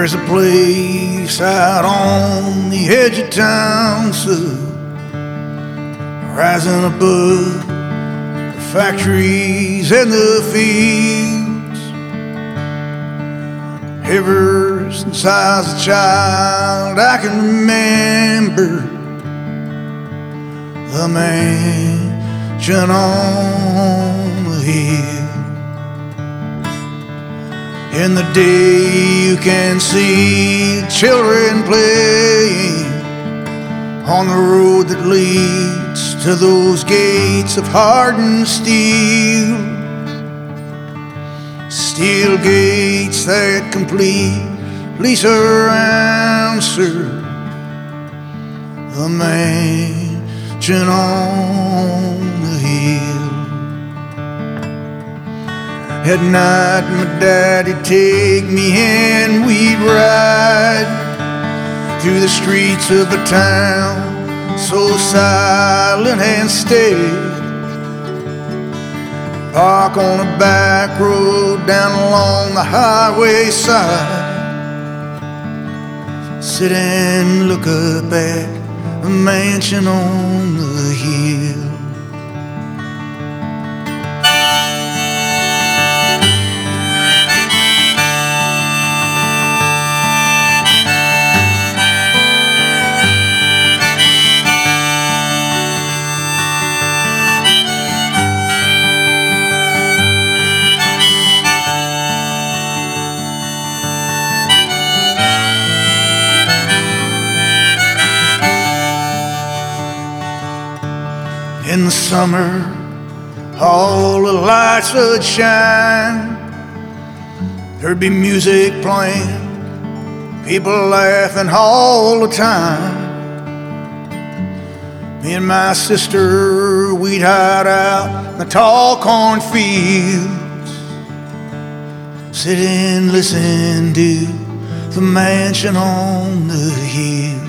There's a place out on the edge of town, so rising above the factories and the fields. Ever since I was a child, I can remember the mansion on the hill. In the day you can see children playing on the road that leads to those gates of hardened steel. Steel gates that completely surround the mansion on the hill. At night my daddy'd take me and we'd ride through the streets of a town so silent and steady. Park on a back road down along the highway side, sit and look up at the mansion on the hill. In the summer, all the lights would shine. There'd be music playing, people laughing all the time. Me and my sister, we'd hide out in the tall cornfields, sit and listen to the mansion on the hill.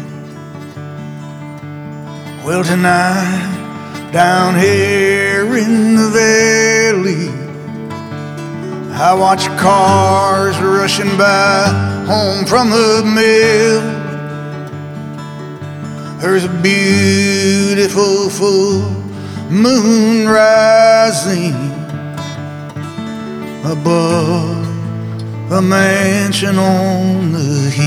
Well, tonight, down here in the valley, I watch cars rushing by home from the mill. There's a beautiful full moon rising above the mansion on the hill.